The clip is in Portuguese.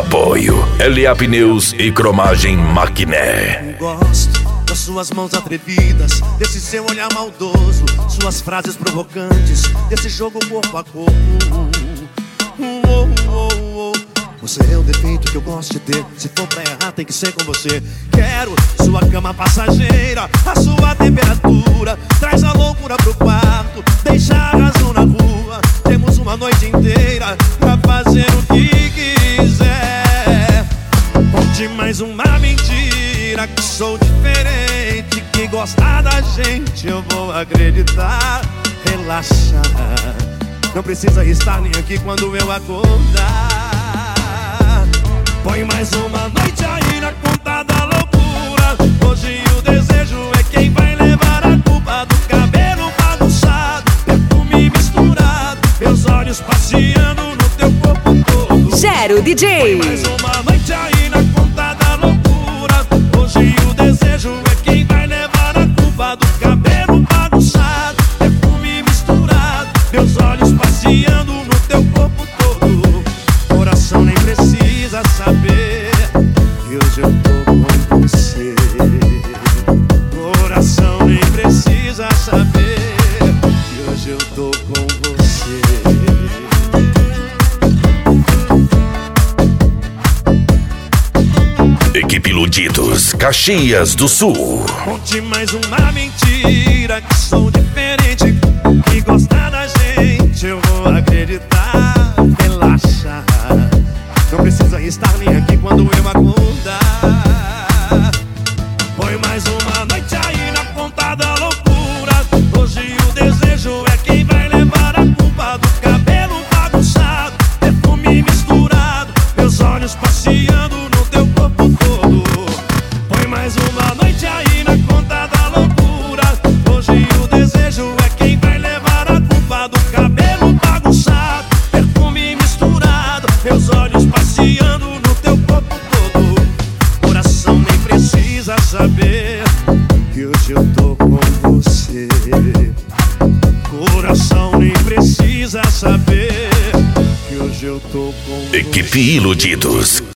Apoio LA Pneus e Cromagem Maquiné. Gosto das suas mãos atrevidas, desse seu olhar maldoso, suas frases provocantes, desse jogo corpo a corpo. Você é o defeito que eu gosto de ter. Se for pra errar tem que ser com você. Quero sua cama passageira, a sua temperatura. Traz a loucura pro quarto, deixa a razão na rua. Temos uma noite inteira pra fazer o que quiser. Conte mais uma mentira, que sou diferente, que gostar da gente eu vou acreditar. Relaxa, não precisa estar nem aqui quando eu acordar. Põe mais uma noite aí na conta da loucura. Hoje o desejo é quem vai levar a culpa do cabelo bagunçado, perfume misturado, meus olhos passeando no teu corpo todo. Gero DJ. Põe mais uma noite aí na conta da loucura. Hoje o desejo é quem vai levar a culpa do cabelo bagunçado, perfume misturado, meus olhos passeando no teu corpo todo. Coração nem precisa saber que hoje eu tô com você. Coração nem precisa saber que hoje eu tô com você. Equipe Iludidos, Caxias do Sul. Conte mais uma mentira, que sou diferente, que gostar da gente eu vou acreditar. Relaxa, não precisa estar nem aqui quando eu acordar. Põe mais uma noite aí na conta da loucura. Hoje o desejo é quem vai levar a culpa do cabelo bagunçado, perfume misturado, meus olhos passeando no teu corpo todo. Põe mais uma noite aí na conta da loucura. Hoje o desejo é quem vai levar a culpa do cabelo bagunçado, perfume misturado, meus olhos passeando no teu corpo todo. Coração nem precisa saber que hoje eu tô com você. Coração nem precisa saber que hoje eu tô com você. Equipe Iludidos.